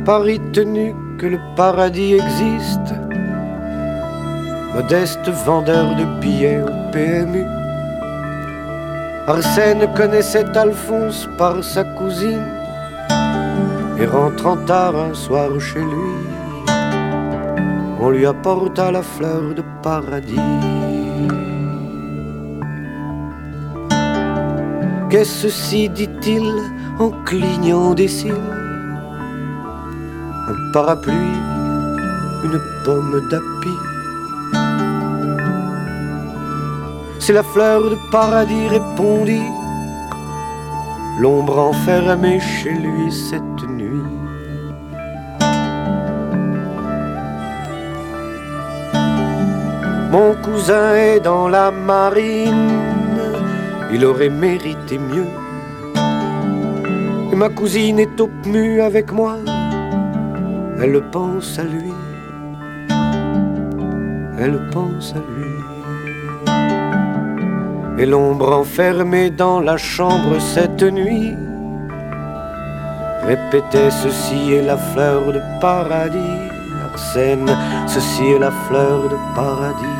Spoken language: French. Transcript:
pari tenu que le paradis existe. Modeste vendeur de billets au PMU, Arsène connaissait Alphonse par sa cousine, et rentrant tard un soir chez lui, on lui apporta la fleur de paradis. Qu'est-ce ceci, dit-il en clignant des cils? Un parapluie, une pomme d'api. C'est la fleur de paradis, répondit l'ombre enfermée chez lui cette nuit. Mon cousin est dans la marine, il aurait mérité mieux. Et ma cousine est au PMU avec moi, elle pense à lui, elle pense à lui. Et l'ombre enfermée dans la chambre cette nuit répétait: ceci est la fleur de paradis, Arsène, ceci est la fleur de paradis.